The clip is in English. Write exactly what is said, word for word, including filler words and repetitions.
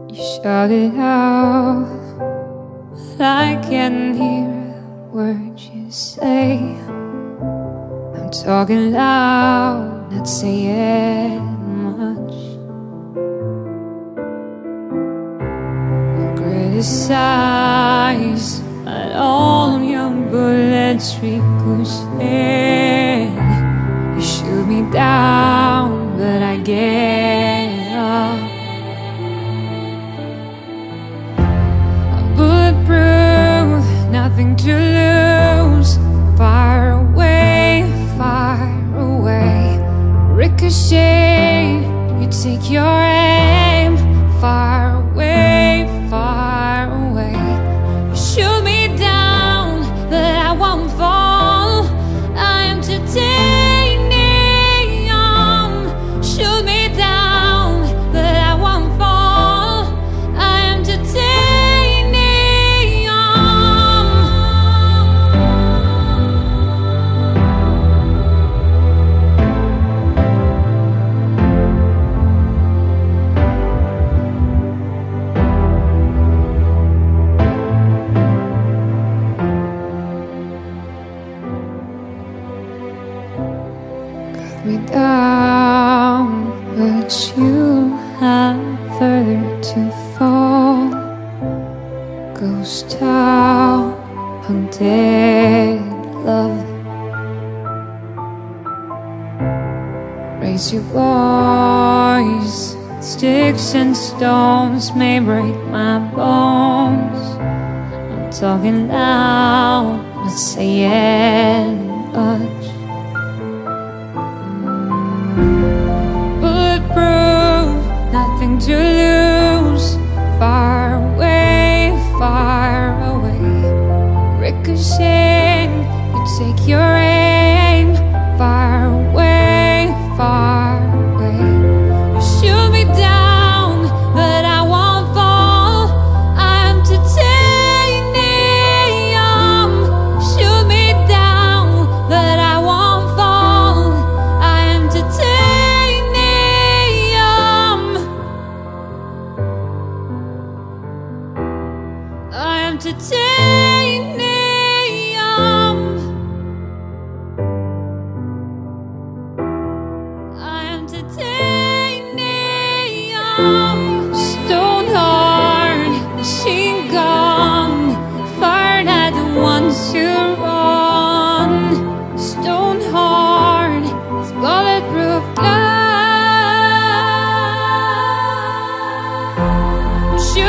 You shut it out, but I can't hear a word you say. I'm talking loud, not saying much. I criticize, but all your bullets ricochet. You shoot me down, but I get up. I'm bulletproof, nothing to lose. Far away, far away. Ricochet, you take your aim. Far away, far away. You shoot me down, but I won't fall. I am titanium. Shoot me down, but I won't fall. I am titanium. Cut me down, but you have further to fall. Ghost town, undead love. Raise your voice. Sticks and stones may break my bones. I'm talking loud, not saying much. Bulletproof, nothing to lose. Far away, far away. Ricochet, you take your aim. Far away, far away. You shoot me down, but I won't fall. I'm titanium. Shoot me down, but I won't fall. I am titanium. I am titanium. I am titanium. Stone hard, machine gun, fired at the ones who run. Stone hard, it's bulletproof glass. Shoot